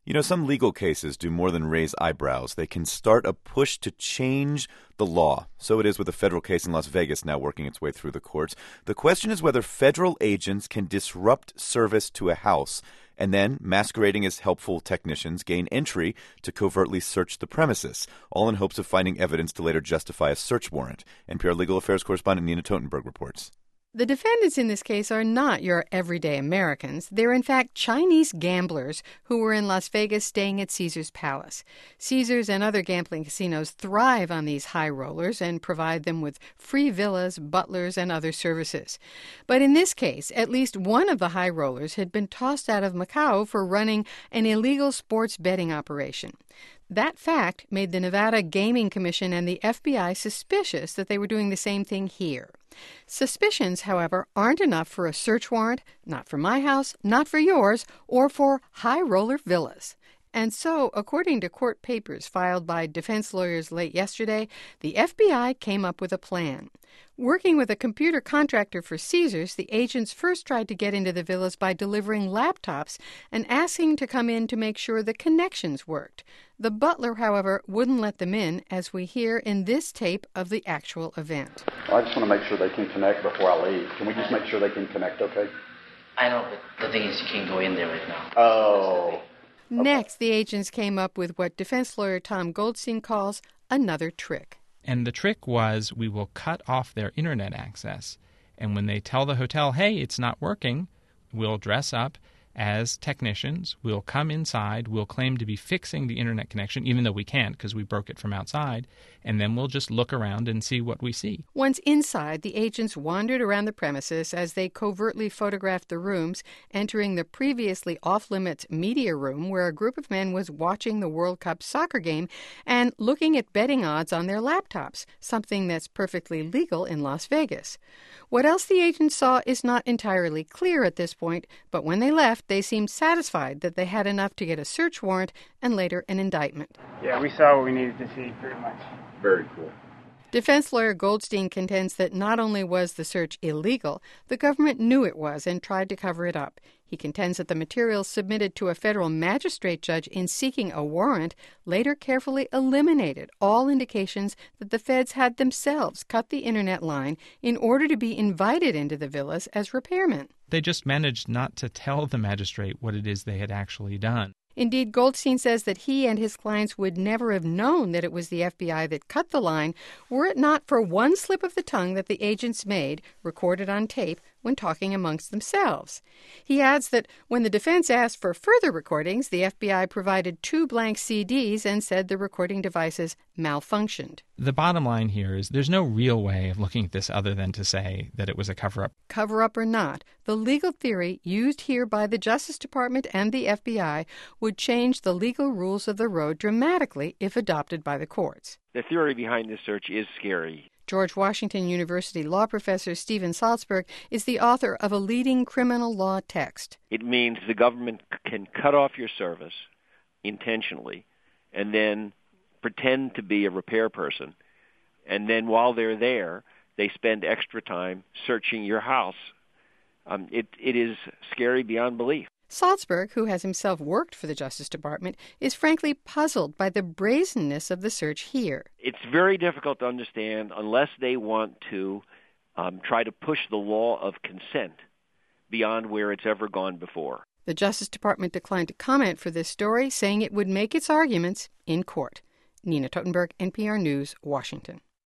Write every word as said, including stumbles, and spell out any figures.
You know, some legal cases do more than raise eyebrows. They can start a push to change the law. So it is with a federal case in Las Vegas now working its way through the courts. The question is whether federal agents can disrupt service to a house and then, masquerading as helpful technicians, gain entry to covertly search the premises, all in hopes of finding evidence to later justify a search warrant. N P R Legal Affairs correspondent Nina Totenberg reports. The defendants in this case are not your everyday Americans. They're in fact Chinese gamblers who were in Las Vegas staying at Caesars Palace. Caesars and other gambling casinos thrive on these high rollers and provide them with free villas, butlers, and other services. But in this case, at least one of the high rollers had been tossed out of Macau for running an illegal sports betting operation. That fact made the Nevada Gaming Commission and the F B I suspicious that they were doing the same thing here. Suspicions, however, aren't enough for a search warrant, not for my house, not for yours, or for high roller villas. And so, according to court papers filed by defense lawyers late yesterday, the F B I came up with a plan. Working with a computer contractor for Caesars, the agents first tried to get into the villas by delivering laptops and asking to come in to make sure the connections worked. The butler, however, wouldn't let them in, as we hear in this tape of the actual event. I just want to make sure they can connect before I leave. Can we just make sure they can connect, okay? I know, but the thing is you can't go in there right now. Oh. Next, the agents came up with what defense lawyer Tom Goldstein calls another trick. And the trick was we will cut off their internet access. And when they tell the hotel, hey, it's not working, we'll dress up as technicians. We'll come inside. We'll claim to be fixing the internet connection, even though we can't because we broke it from outside. And then we'll just look around and see what we see. Once inside, the agents wandered around the premises as they covertly photographed the rooms, entering the previously off-limits media room where a group of men was watching the World Cup soccer game and looking at betting odds on their laptops, something that's perfectly legal in Las Vegas. What else the agents saw is not entirely clear at this point, but when they left, they seemed satisfied that they had enough to get a search warrant and later an indictment. Yeah, we saw what we needed to see, pretty much. Very cool. Defense lawyer Goldstein contends that not only was the search illegal, the government knew it was and tried to cover it up. He contends that the materials submitted to a federal magistrate judge in seeking a warrant later carefully eliminated all indications that the feds had themselves cut the internet line in order to be invited into the villas as repairmen. They just managed not to tell the magistrate what it is they had actually done. Indeed, Goldstein says that he and his clients would never have known that it was the F B I that cut the line were it not for one slip of the tongue that the agents made, recorded on tape, when talking amongst themselves. He adds that when the defense asked for further recordings, the F B I provided two blank C Ds and said the recording devices malfunctioned. The bottom line here is there's no real way of looking at this other than to say that it was a cover-up. Cover-up or not, the legal theory used here by the Justice Department and the F B I would change the legal rules of the road dramatically if adopted by the courts. The theory behind this search is scary. George Washington University law professor Stephen Salzberg is the author of a leading criminal law text. It means the government can cut off your service intentionally and then pretend to be a repair person. And then while they're there, they spend extra time searching your house. Um, it, it is scary beyond belief. Salzberg, who has himself worked for the Justice Department, is frankly puzzled by the brazenness of the search here. It's very difficult to understand unless they want to um, try to push the law of consent beyond where it's ever gone before. The Justice Department declined to comment for this story, saying it would make its arguments in court. Nina Totenberg, N P R News, Washington.